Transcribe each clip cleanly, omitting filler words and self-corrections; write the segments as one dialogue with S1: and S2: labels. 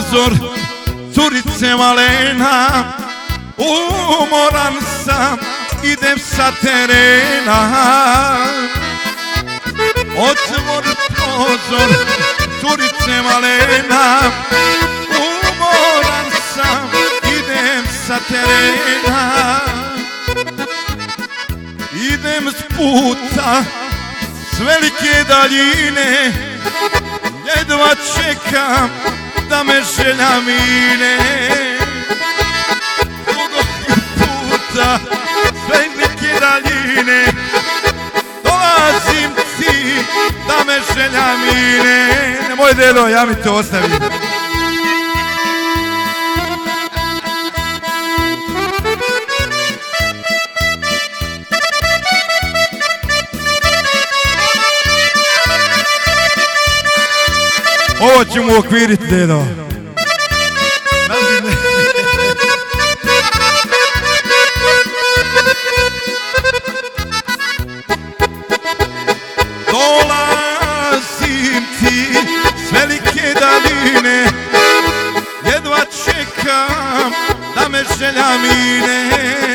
S1: prozor, curice malena, umoran sam, idem sa terena. Otvori prozor, curice malena, umoran sam, idem sa terena. Idem s puta s velike daljine, jedva čekam da me želja mine. Dugo puta s velike daljine, dolazim ti da me želja mine. Nemoj dedo, ja mi to ostavim. Ovo ću mu okviriti, dedo. Dolazim ti s velike daljine, jedva čekam da me želja mine.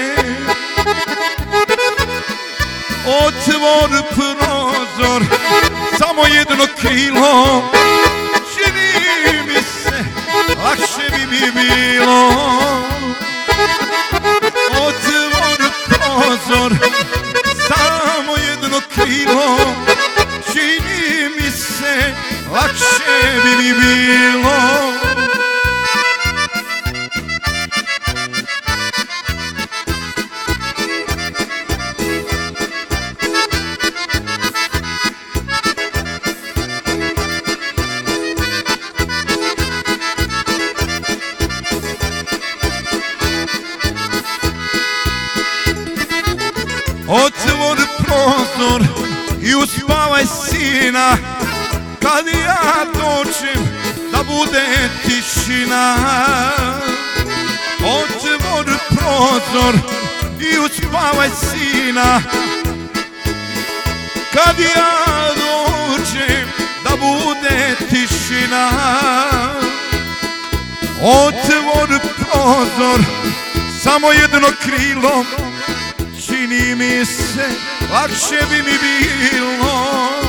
S1: Otvor prozor, samo jedno krilo, čini mi se, lakše bi mi bilo. Otvor prozor, samo jedno krilo, čini mi se, lakše bi mi bilo. Otvor prozor i uspavaj sina, kad ja dođem da bude tišina. Otvor prozor i uspavaj sina, kad ja dođem da bude tišina. Otvor prozor, samo jedno krilo, čini mi se, lakše bi mi bilo.